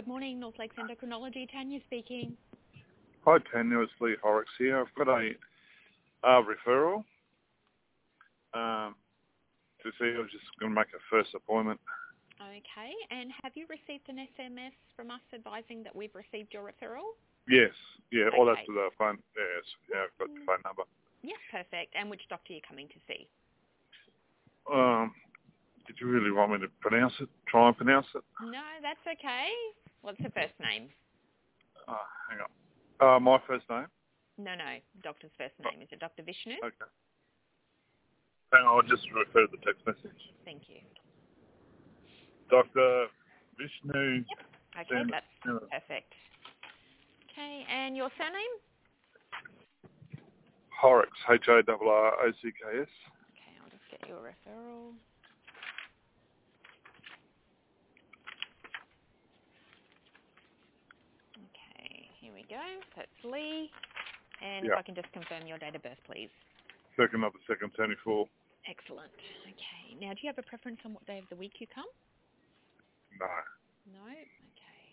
Good morning, North Lakes Endocrinology. Tanya speaking. Hi, Tanya. It's Lee Horrocks here. I've got a referral to see. I was just going to make a first appointment. Okay, and have you received an SMS from us advising that we've received your referral? Yes. Yeah. Okay. All that's the phone. Yes. Yeah. I've got the phone number. Yeah, perfect. And which doctor are you coming to see? Did you really want me to pronounce it? Try and pronounce it? No, that's okay. What's the first name? Hang on. My first name? No, doctor's first name. Is it Dr. Vishnu? Okay. Hang on. I'll just refer to the text message. Thank you. Dr. Vishnu. Yep. Okay, that's perfect. Okay, and your surname? Horrocks. Horrocks. Okay, I'll just get your referral. Okay, here we go. That's Lee. And if I can just confirm your date of birth, please. 2nd of the 2nd, 74. Excellent. Okay. Now, do you have a preference on what day of the week you come? No. No? Okay.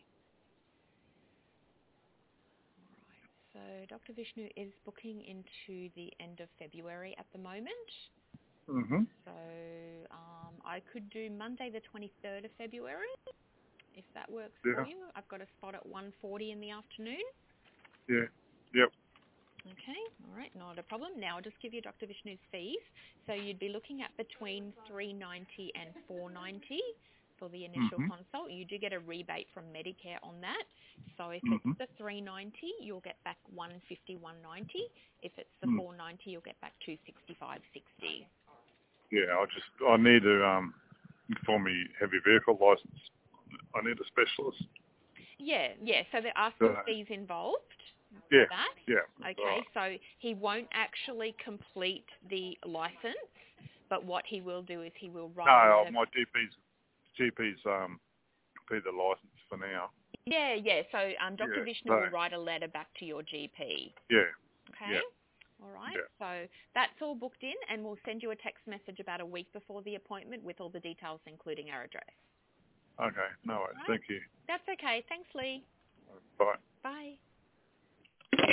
All right. So Dr. Vishnu is booking into the end of February at the moment. Mm-hmm. So I could do Monday the 23rd of February, if that works for you. I've got a spot at 1:40 in the afternoon. Yeah. Yep. Okay, all right, not a problem. Now I'll just give you Dr. Vishnu's fees. So you'd be looking at between $390 and $490 for the initial consult. You do get a rebate from Medicare on that. So if it's the $390, you'll get back $150, $190. If it's the $490, you'll get back $265.60. Yeah, I need to for me heavy vehicle license. I need a specialist. Yeah. So there are some fees involved. Yeah. That. Yeah. Okay, so he won't actually complete the license, but what he will do is he will write a letter. My GP's complete the license for now. Yeah. So Dr. Vishnu will write a letter back to your GP. Yeah. Okay. Yeah. All right. Yeah. So that's all booked in, and we'll send you a text message about a week before the appointment with all the details, including our address. Okay. No worries. Right. Thank you. That's okay. Thanks, Lee. Bye. Bye.